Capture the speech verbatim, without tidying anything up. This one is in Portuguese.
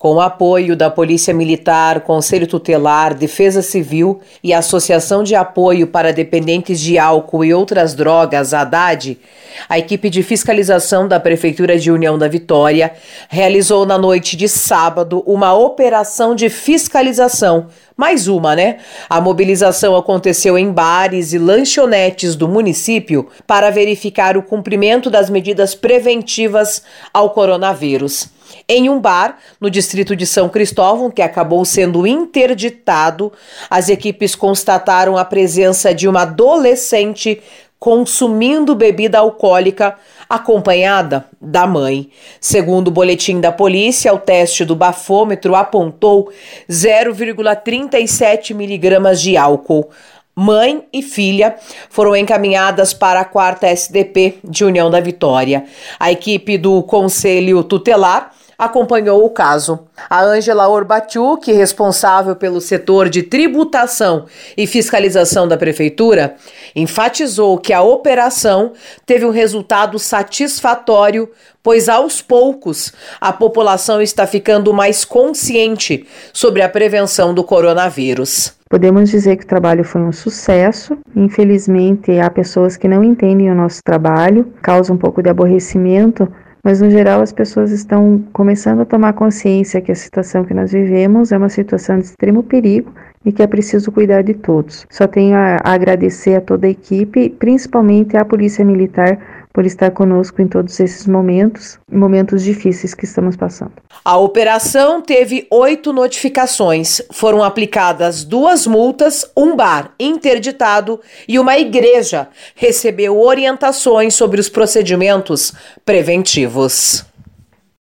Com o apoio da Polícia Militar, Conselho Tutelar, Defesa Civil e Associação de Apoio para Dependentes de Álcool e Outras Drogas, Haddad, a equipe de fiscalização da Prefeitura de União da Vitória realizou na noite de sábado uma operação de fiscalização. Mais uma, né? A mobilização aconteceu em bares e lanchonetes do município para verificar o cumprimento das medidas preventivas ao coronavírus. Em um bar, no distrito de São Cristóvão, que acabou sendo interditado, as equipes constataram a presença de uma adolescente consumindo bebida alcoólica acompanhada da mãe. Segundo o boletim da polícia, o teste do bafômetro apontou zero vírgula trinta e sete miligramas de álcool. Mãe e filha foram encaminhadas para a quarta S D P de União da Vitória. A equipe do Conselho Tutelar acompanhou o caso. A Ângela Orbatiuk, responsável pelo setor de tributação e fiscalização da Prefeitura, enfatizou que a operação teve um resultado satisfatório, pois aos poucos a população está ficando mais consciente sobre a prevenção do coronavírus. Podemos dizer que o trabalho foi um sucesso. Infelizmente, há pessoas que não entendem o nosso trabalho, causa um pouco de aborrecimento, mas no geral as pessoas estão começando a tomar consciência que a situação que nós vivemos é uma situação de extremo perigo e que é preciso cuidar de todos. Só tenho a agradecer a toda a equipe, principalmente à Polícia Militar, por estar conosco em todos esses momentos, momentos difíceis que estamos passando. A operação teve oito notificações. Foram aplicadas duas multas, um bar interditado e uma igreja recebeu orientações sobre os procedimentos preventivos.